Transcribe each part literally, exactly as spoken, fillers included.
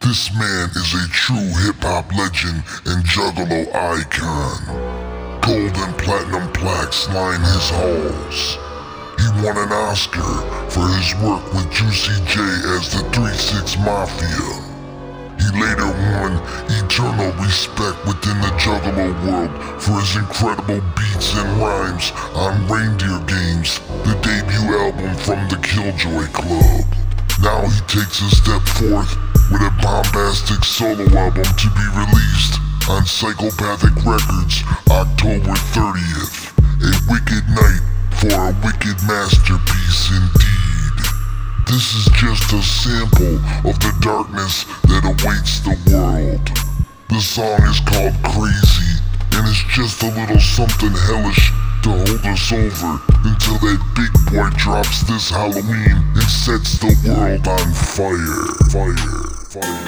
This man is a true hip-hop legend and juggalo icon. Gold and platinum plaques line his halls. He won an Oscar for his work with Juicy J as the three six Mafia. He later won eternal respect within the juggalo world for his incredible beats and rhymes on Reindeer Games, the debut album from the Killjoy Club. Now he takes a step forth with a bombastic solo album to be released on Psychopathic Records October thirtieth. A wicked night for a wicked masterpiece indeed. This is just a sample of the darkness that awaits the world. The song is called Crazy, and it's just a little something hellish to hold us over until that big boy drops this Halloween and sets the world on fire. Fire. Fire.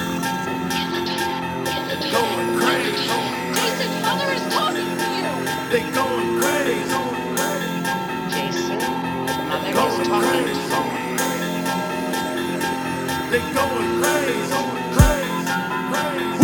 Going crazy. Jason, mother is talking to you. They going crazy. Jason, mother Going is talking to crazy. you. They going crazy. Crazy. Crazy.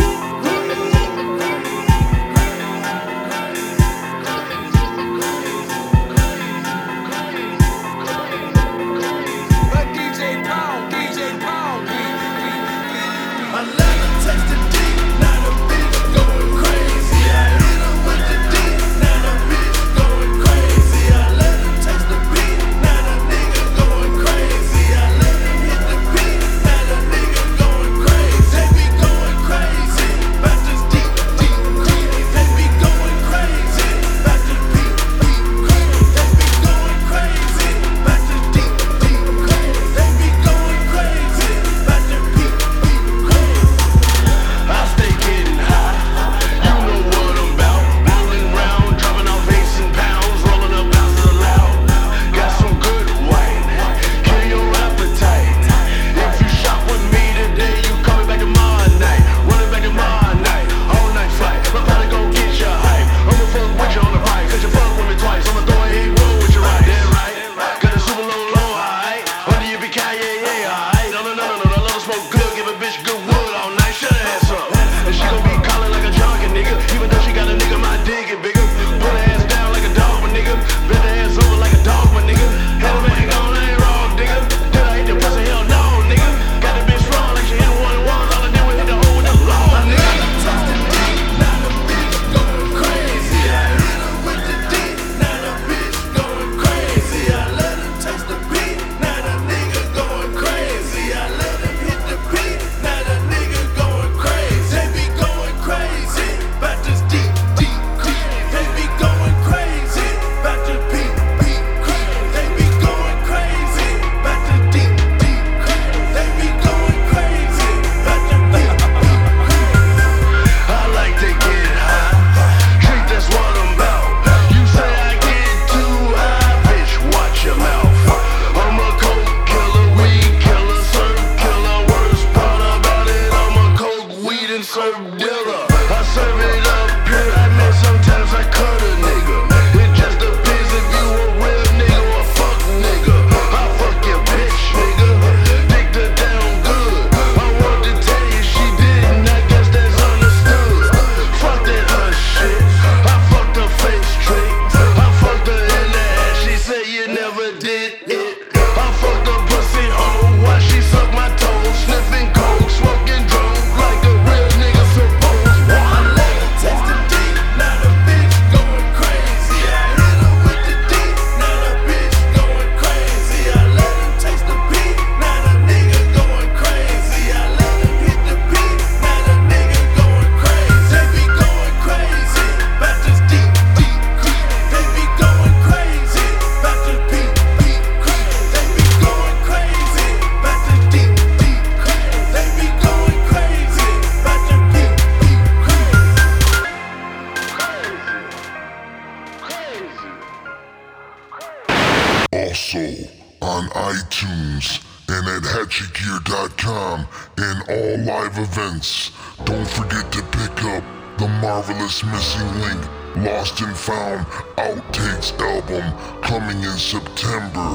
Also on iTunes and at hatchet gear dot com and all live events. Don't forget to pick up the Marvelous Missing Link Lost and Found Outtakes album coming in September.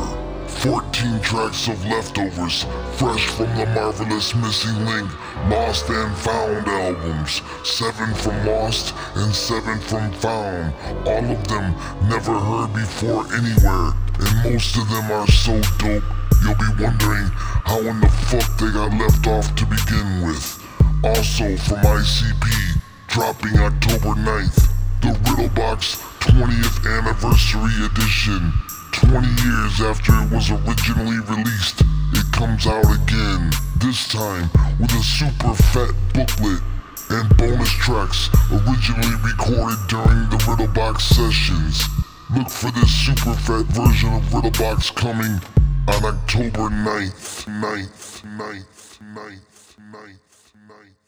fourteen tracks of leftovers, fresh from the marvelous Missing Link, Lost and Found albums. Seven from Lost and seven from Found. All of them never heard before anywhere, and most of them are so dope, you'll be wondering how in the fuck they got left off to begin with. Also from I C P, dropping October ninth, the Riddlebox twentieth Anniversary Edition. twenty years after it was originally released, it comes out again, this time with a super fat booklet and bonus tracks originally recorded during the Riddlebox sessions. Look for this super fat version of Riddlebox coming on October ninth, ninth, ninth, ninth, ninth, ninth.